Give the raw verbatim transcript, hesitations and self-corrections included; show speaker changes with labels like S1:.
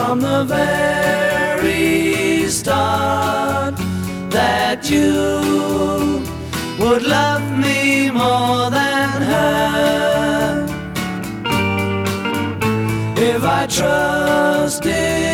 S1: from the very start that you would love me more than her. If I trusted